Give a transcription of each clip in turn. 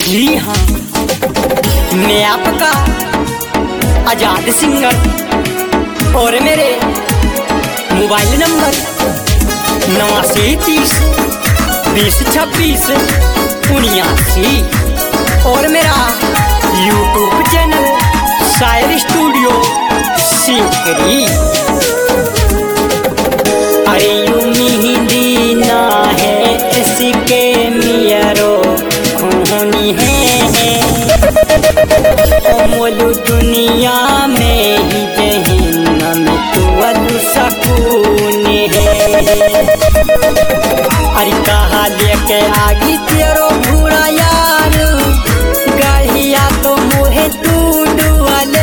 जी हाँ, मैं आपका आजाद सिंगर और मेरे मोबाइल नंबर 8930 2026 79 और मेरा यूट्यूब चैनल शायर स्टूडियो सीकरी। अरे उम्मीदी ना है इसके मियरो खूनी है मोलू दुनिया में ही जहन्नम तू अदु सकून है। अरे कहा लेके आगी तेरो भूरा यार गाड़िया तो मुहे तू डुअले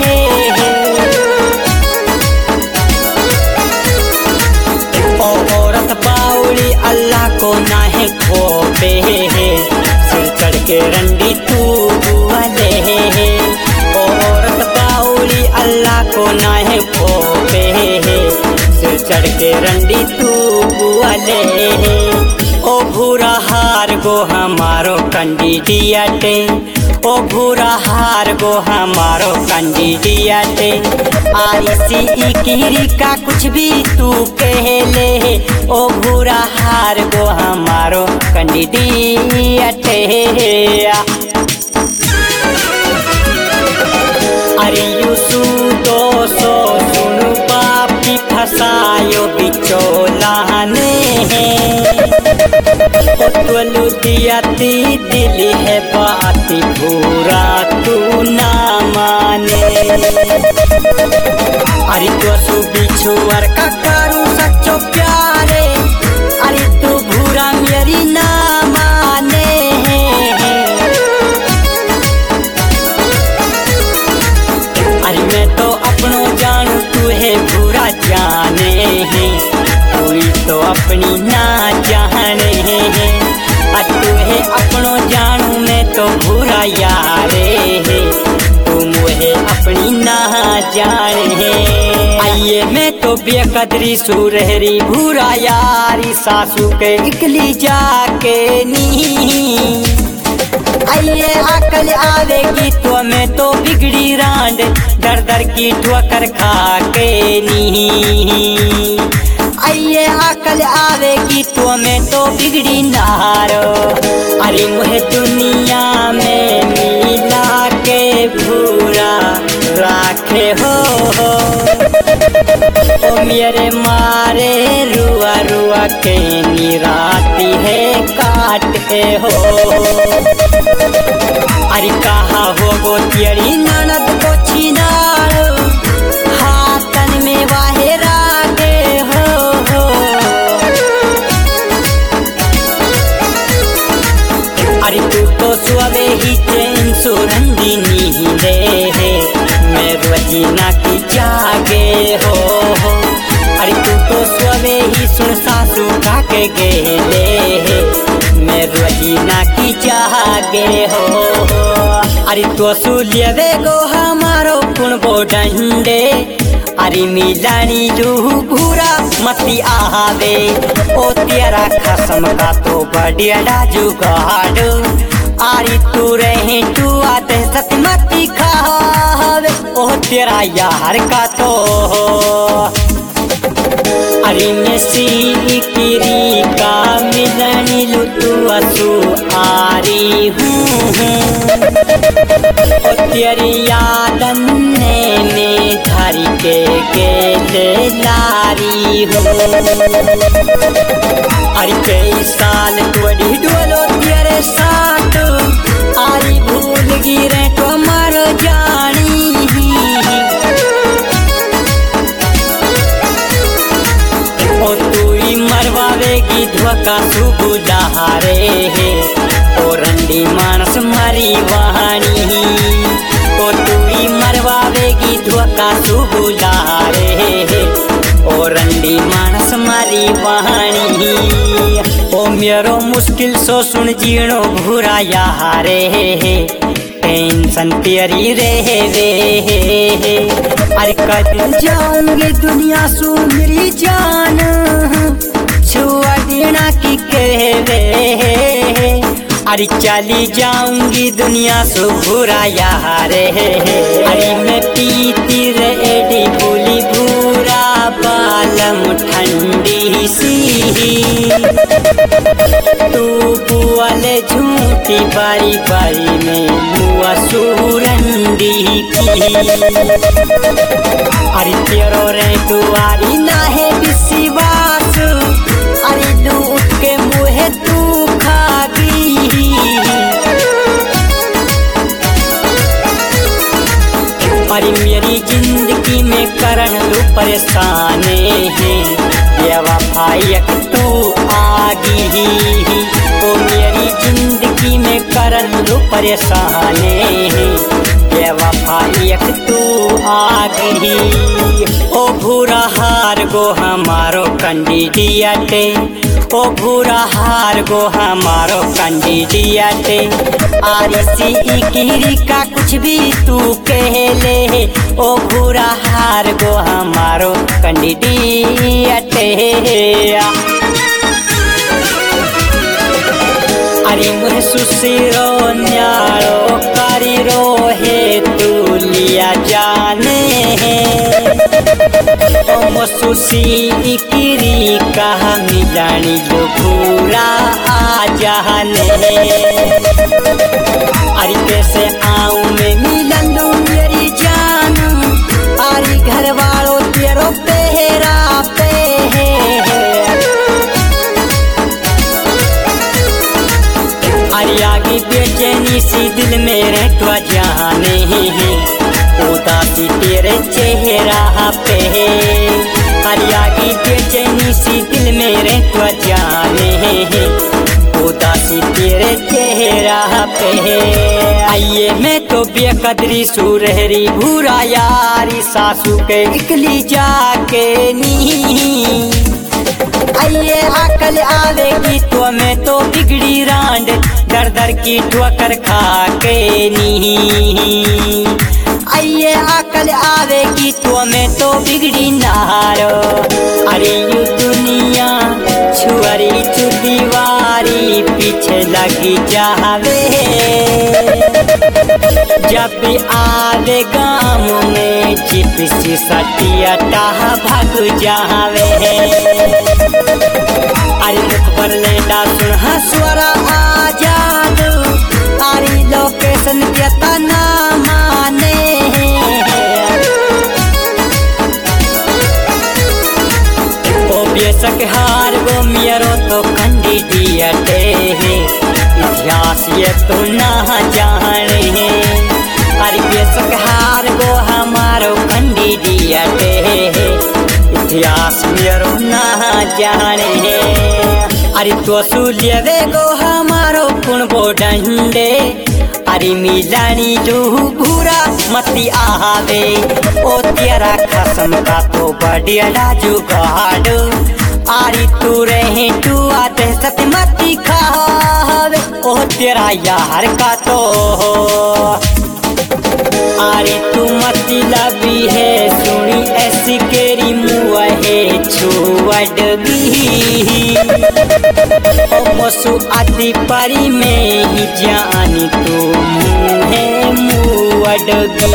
औरत बाउली अल्लाह को ना है खोपे सिर चढ़ के रंडी तू डुअले औरत बाउली अल्लाह को ना है खोपे सिर चढ़ के रंडी तू डुअले। ओ भूरा हार गो हमारो कंडीडियाटे ओ भूरा हार गो हमारो कंडीडियाटे आईसी कीरी का कुछ भी तू कह ले ओ भूरा हार गो हमारो कंडीडियाटे। अरे यूसु दोसो सुनु पापी फसायो बिचौला ने बोलू दियाती दिल है बाती पूरा तू ना माने। अरे तो सु बिछुअर का करू सच्चो प्यारे अरे तू भूरा मेरी ना माने। अरे मैं तो अपनों जानू तू है भूरा जाने कोई तो अपनी ना जाने तू है अपनों जानू मैं तो भूरा यारे तू मुझे अपनी ना जाने। आइए मैं तो बेकदरी सुरहरी भूरा यारी सासू के इकली जाके नी आइए अकल आवेगी तो मैं तो बिगड़ी रांड दर दर की ठोकर खा के नी आइए अकल आवेगी तो मैं तो बिगड़ी नारो। अरे मुझे दुनिया में मिला के भूरा राखे हो ओ मेरे मारे रुआ रुआ के निराती है काटते हो। अरे कहा हो गो तेरी ननद को छिनारो हाथन में वाहे रागे हो। अरे तू तो सुबह ही चैन सुरंदी नींदे है मैं रोजीना की जागे हो। अरे तू तो सुबह ही सुन सासू का के गेले मैं रोजीना की जागे हो। अरे तो सुलियवे गो हमारो कुण बो डंडे अरे मिलानी रूह भूरा मती आवे ओ तेरा खसम का तो बढ़िया जुगाड़ आरी तू रहे तू आते सतमती खावे ओ तेरा यार का तो अरे मैं सीकरी का मिलनी लुटू असू आरी हूँ ओ तेरी यादन में धारी के गेले लारी हो। अरे कई साल तोड़ी डोलो तेरे साथ आई भूल गिरे तो मर जानी ओ तू ही मरवावेगी धोखा सुबुलारे ओ रंडी मानस मारी वाणी ओ तू ही मरवावेगी धोखा सुबुलारे ओ रंडी मानस मारी वाणी ओ मेरो मुश्किल सो सुन जीणो भूरा यारे टेंशन तेरी रहे वे अरे कद जाऊंगे दुनिया सु मेरी जान छुआ देना की कहवे अरे चली जाऊंगी दुनिया से भूरा यार अरे मैं पीती रेडी बोली भूरा बालम ठंडी सी तू बुआले झूठी बारी बारी में मुआ सूरंडी की अरे तेरो रे दुआरी ना है विश्वास अरे लूट के मुहे तू खा गई अरे मेरी जिंदगी में करण लू परेशान है बेवफाई तू आगी ओ मेरी जिंदगी में करण लू परेशान है बेवफाई तू आगी ओ भूरा हार गो हमारो कंडीडियटे ओ भूरा हार गो हमारो कंडीडियटे आरसी गिरी का कुछ भी तू कह ले ओ भूरा हार गो हमारो कंडीडियटे अरे मुझे सुसिरो न्यारो करिरो है तू लिया जाने ओ मसुसी किरी कहा मिलानी जो पूरा आ जाने अरे कैसे आऊं मैं मिलन लूं मेरी जान अरे घर वालों तेरो पहरा पे अरे आगे बेचैनी सी दिल मेरे तो जाने उदासी तेरे चेहरा पे अरे आगे बेचैनी सी दिल मेरे तो जाने उदासी तेरे चेहरा पे आइए मैं तो बेकदरी सुरहरी भूरा यारी सासू के इकली जाके नी आइए अकल आवेगी तो मैं तो बिगड़ी रांड दर दर की ठोकर खा के नी आइए अकल आवेगी तो मैं तो बिगड़ी नारो अरे यू दुनिया छुअरी चुदीवारी पीछे लगी जावे जब भी आवे गाँव में चिपसी सटिया भाग जावे अरे मुख पर लेटा सुन हंसवरा आजाद अरे लोकेशन देता ना माने ओ बेशक हार गो मेरो तो कंडीडियटे इतिहास ये तो ना जाने अरे बेशक हार गो हमारो कंडीडियटे इतिहास मेरो ना जाने अरे तो सुलियवे गो हमारो कुण बो डंडे अरे मिलानी जो भूरा मती आवे ओ तेरा कसम का तो बढ़िया जुगाड़ अरे तू रहे तू आते सतमती खावे ओ तेरा यार का तो अरे तू मती लबी है सुनी ऐसी केरी मुआ है छुअडगी ओ मसु आदि परी में ही जानी तू है मुअडगी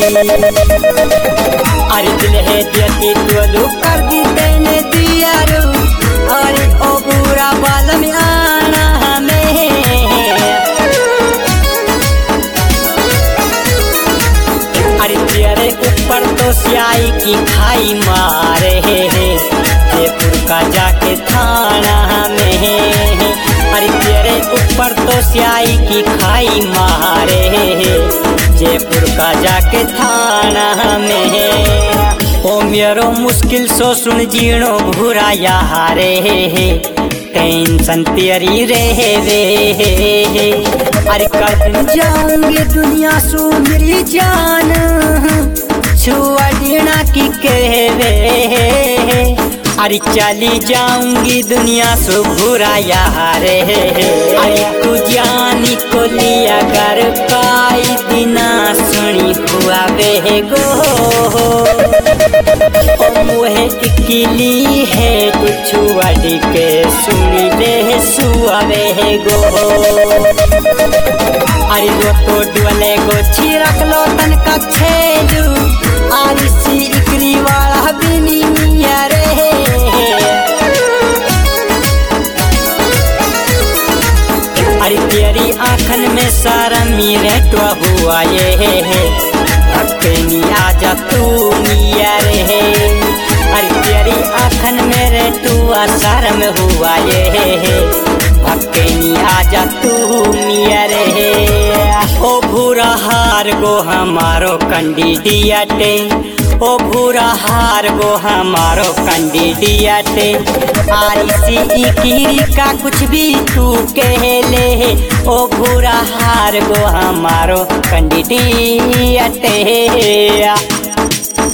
अरे दिल है देती तो कर दी तेने दिया रू अरे ओ बुरा बाल में आना हमें अरे तेरे ऊपर तो स्याही की खाई मारे जयपुर का जाके थाना में अरे तेरे ऊपर तो स्याही की खाई मारे जयपुर का जाके थाना में ओ मेरो मुश्किल सो सुन जीणो भूरा यारे टेंशन तेरी रहे वे अरे कल जाऊंगे दुनिया सु मेरी जान छुआ डीना की कहवे अरे चली जाऊंगी दुनिया सु भूरा यार अरे तू जानी को लिया कर काई दिना सुनी हुआ वे गो मुहे इकली है कुछ वड़ी के सुनी ले सुआवे गो अरे दो तो डुअले गो छिरक लो तन का छेलू आरी सी इकरी वाला बिनी मिया रे अरे तेरी आँखन में सारा मीरे टुआ हुआ ये भक्तनी आजा तू मिया रे अरे तेरी आँखन मेरे टुआ शर्म हुआ ये भक्तनी आजा तू मिया रे ओ भूरा हार गो हमारो कंडी दियाटे ओ भूरा हार गो हमारो कंडी दियाटे आरी सी इकरी का कुछ भी तू कह ले ओ भूरा हार गो हमारो कंडी दियाटे।